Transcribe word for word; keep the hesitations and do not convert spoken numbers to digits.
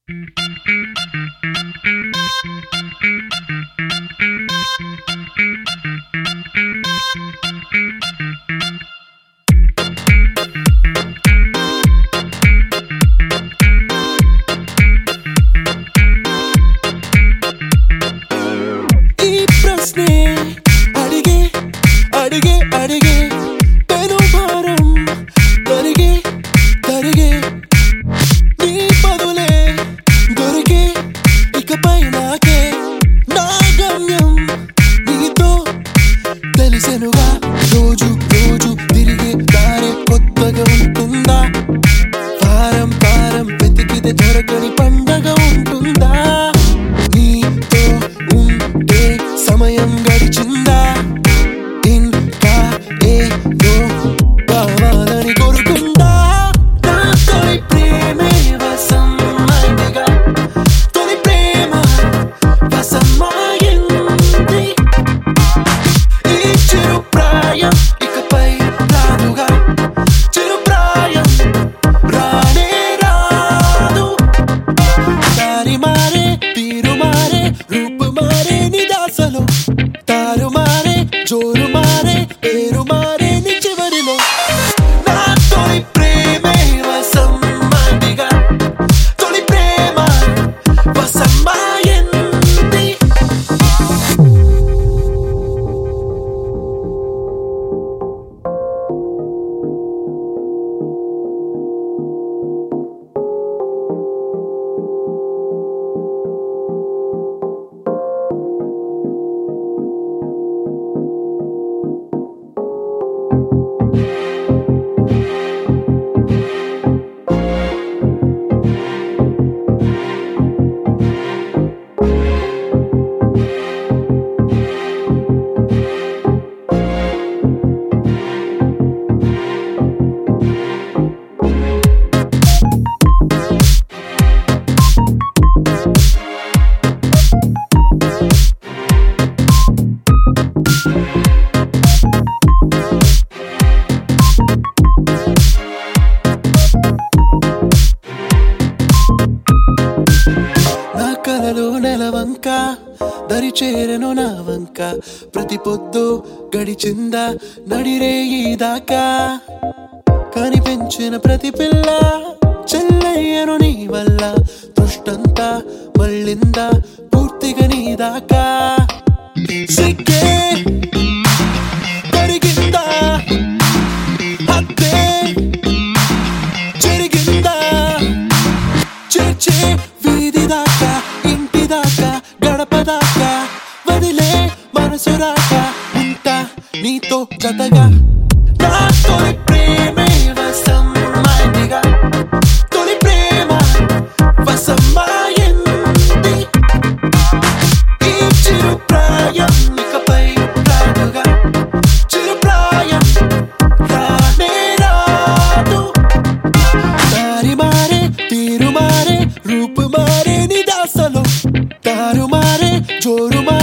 ఈ ప్రశ్నే అడిగే అడిగే అడిగే పెను భారం కరిగే కరిగే నీ బదులే దొరికే ఇకపై నాకే నా గమ్యం నీతో తెలిసెనుగా రోజు రోజు తిరిగే దారే కొత్తగా ఉంటుందా వారం వారం వెతికితే దొరకని పండగ ఉంటుందా నీతో ఉంటే సమయం గడిచిందా ఇంకా ఏదో కావాలని కోరుకుందా నా తొలి ప్రేమే వసంమైనదిగా తొలి ప్రేమ వసంమాయింది ఈ చిరు ప్రాయం ఇకపై రాదుగా చిరు ప్రాయం రానే రాదు దారి మారే తీరు మారే రూపు మారే నిదాసలో తారు మారే జోరు మారే పేరు మారే నీ చివరిలో నా తొలి ప్రేమే వసంమైనదిగా తొలి ప్రేమ వసంమాయింది నా కలలో నెలవంక దరి చేరను నా వంక ప్రతి పొద్దు గడిచిందా నడిరేయి దాకా కనిపించిన ప్రతి పిల్ల చెల్లయ్యను నీ వల్ల దృష్టంతా మళ్ళిందా పూర్తిగా నీ దాకా సిగ్గే కరిగిందా హద్దే జరిగిందా చేర్చే వీధి దాకా ఇంటి దాకా గడప దాకా వదిలే మనసు రాక ఉంటా నీతో జతగా నా తొలి ప్రేమే వసంమైనదిగా తొలి ప్రేమ వసంమాయింది ఈ చిరు ప్రాయం ఇకపై రాదుగా చిరు ప్రాయం రానే రాదు దారి మారే తీరు మారే రూపు మారే నిదాసలో తారు మారే జోరు మారే